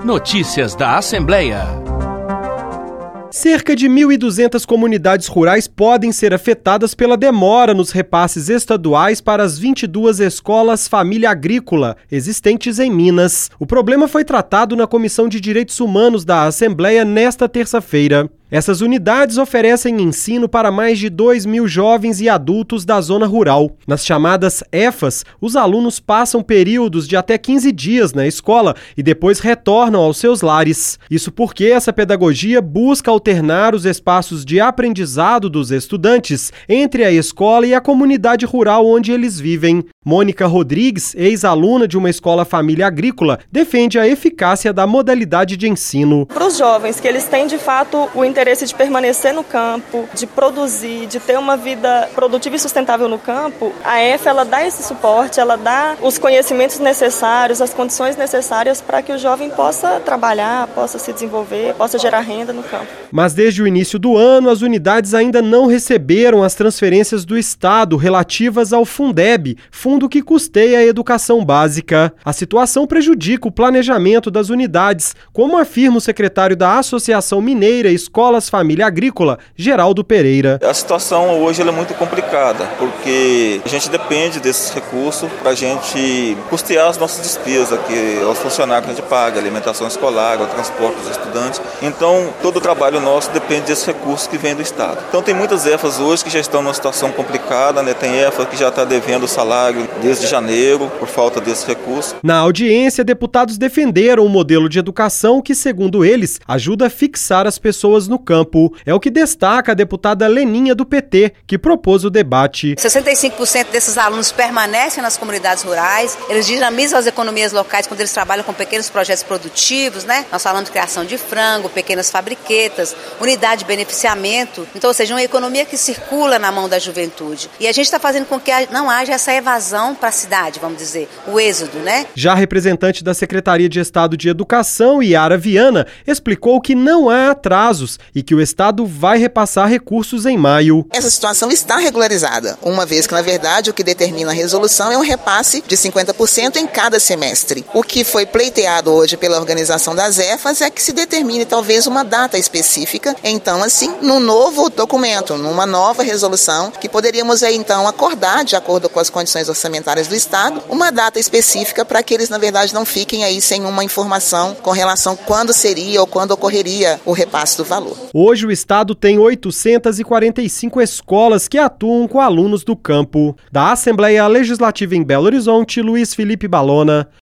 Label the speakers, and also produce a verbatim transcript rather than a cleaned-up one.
Speaker 1: Notícias da Assembleia.
Speaker 2: Cerca de mil e duzentas comunidades rurais podem ser afetadas pela demora nos repasses estaduais para as vinte e duas escolas família agrícola existentes em Minas. O problema foi tratado na Comissão de Direitos Humanos da Assembleia nesta terça-feira. Essas unidades oferecem ensino para mais de dois mil jovens e adultos da zona rural. Nas chamadas E F As, os alunos passam períodos de até quinze dias na escola e depois retornam aos seus lares. Isso porque essa pedagogia busca alternar os espaços de aprendizado dos estudantes entre a escola e a comunidade rural onde eles vivem. Mônica Rodrigues, ex-aluna de uma escola família agrícola, defende a eficácia da modalidade de ensino.
Speaker 3: Para os jovens, que eles têm de fato o interesse de permanecer no campo, de produzir, de ter uma vida produtiva e sustentável no campo, a E F A ela dá esse suporte, ela dá os conhecimentos necessários, as condições necessárias para que o jovem possa trabalhar, possa se desenvolver, possa gerar renda no campo.
Speaker 2: Mas desde o início do ano, as unidades ainda não receberam as transferências do Estado relativas ao Fundeb, fundo que custeia a educação básica. A situação prejudica o planejamento das unidades, como afirma o secretário da Associação Mineira Escolas Família Agrícola, Geraldo Pereira.
Speaker 4: A situação hoje ela é muito complicada, porque a gente depende desses recursos para a gente custear as nossas despesas, que os funcionários que a gente paga, a alimentação escolar, o transporte dos estudantes. Então, todo o trabalho nosso depende desses recursos que vêm do Estado. Então, tem muitas E F As hoje que já estão numa situação complicada, né? Tem E F A que já está devendo o salário desde janeiro, por falta desse recurso.
Speaker 2: Na audiência, deputados defenderam um modelo de educação que, segundo eles, ajuda a fixar as pessoas no campo. É o que destaca a deputada Leninha do P T, que propôs o debate.
Speaker 5: sessenta e cinco por cento desses alunos permanecem nas comunidades rurais, eles dinamizam as economias locais quando eles trabalham com pequenos projetos produtivos, né? Nós falamos de criação de frango, pequenas fabriquetas, unidade de beneficiamento, então, ou seja, uma economia que circula na mão da juventude. E a gente está fazendo com que não haja essa evasão para a cidade, vamos dizer, o êxodo, né?
Speaker 2: Já a representante da Secretaria de Estado de Educação, Yara Viana, explicou que não há atrasos e que o Estado vai repassar recursos em maio.
Speaker 6: Essa situação está regularizada, uma vez que, na verdade, o que determina a resolução é um repasse de cinquenta por cento em cada semestre. O que foi pleiteado hoje pela organização das E F As é que se determine talvez uma data específica, então assim, num novo documento, numa nova resolução, que poderíamos aí então acordar, de acordo com as condições orçamentárias do Estado, uma data específica para que eles, na verdade, não fiquem aí sem uma informação com relação quando seria ou quando ocorreria o repasse do valor.
Speaker 2: Hoje o Estado tem oitocentas e quarenta e cinco escolas que atuam com alunos do campo. Da Assembleia Legislativa em Belo Horizonte, Luiz Felipe Balona.